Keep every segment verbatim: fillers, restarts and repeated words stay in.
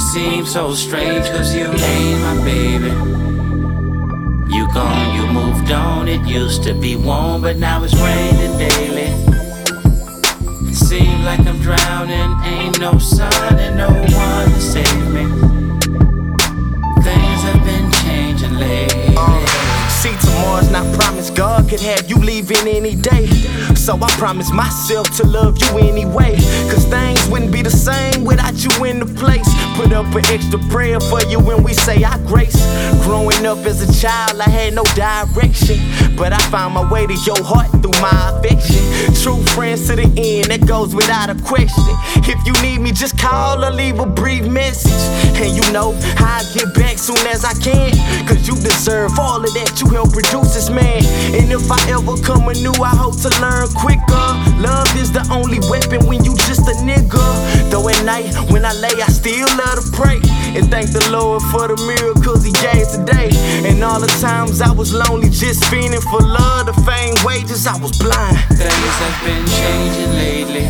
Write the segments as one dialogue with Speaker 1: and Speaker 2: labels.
Speaker 1: Seems so strange cause you ain't my baby. You gone, you moved on. It used to be warm, but now it's raining daily. Seems like I'm drowning, ain't no sun and no one to save me. Things have been changing lately.
Speaker 2: uh, See, tomorrow's not promised. God could have you leaving any day. So I promise myself to love you anyway. Cause things wouldn't be the same without you in the place. Put up an extra prayer for you when we say our grace. Growing up as a child, I had no direction, but I found my way to your heart through my affection. True friends to the end, that goes without a question. If you need me, just call or leave a brief message. And you know I'll get back soon as I can. Cause you deserve all of that, you help produce this man. And if I ever come anew, I hope to learn quicker. Love is the only weapon when you just a nigga. Though at night when I lay, I still love to pray and thank the Lord for the miracles he gave today. And all the times I was lonely, just fiending for love, the fame, wages, I was blind.
Speaker 1: Things have been changing lately.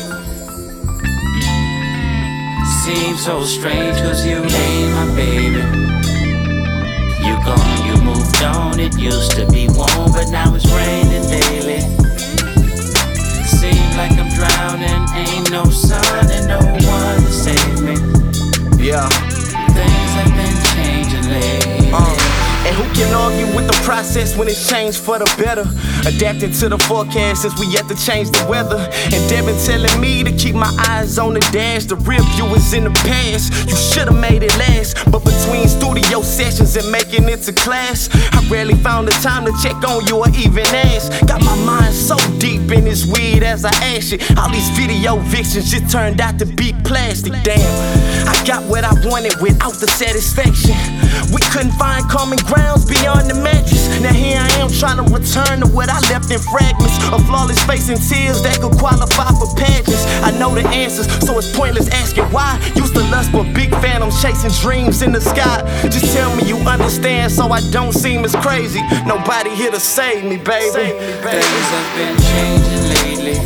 Speaker 1: Seems so strange cause you ain't my baby. You gone, you moved on. It used to be warm, but now it's raining daily. Seems like I'm drowning, ain't no sun and no one to save me.
Speaker 2: Yeah.
Speaker 1: Things have been changing lately.
Speaker 2: Uh. And who can argue with the process when it's changed for the better? Adapting to the forecast since we yet to change the weather. And Devin telling me to keep my eyes on the dash. The real you is in the past, you should've made it last. But between studio sessions and making it to class, I rarely found the time to check on you or even ask. Got my mind so deep in this weed as I ash it. All these video vixens just turned out to be plastic. Damn, I got what I wanted without the satisfaction. We couldn't find common grounds beyond the mattress. Now here I am trying to return to what I left in fragments. A flawless face and tears that could qualify for pageants. I know the answers, so it's pointless asking why. Used to lust for big phantoms, chasing dreams in the sky. Just tell me you understand so I don't seem as crazy. Nobody here to save me, baby. Save me, baby.
Speaker 1: Things have been changing lately.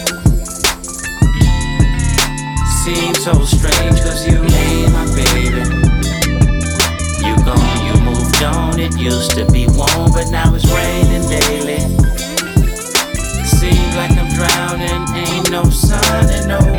Speaker 1: Seems so strange cause you ain't my baby. You gone, you moved on. It used to be warm, but now it's raining daily. Seems like I'm drowning, ain't no sun and no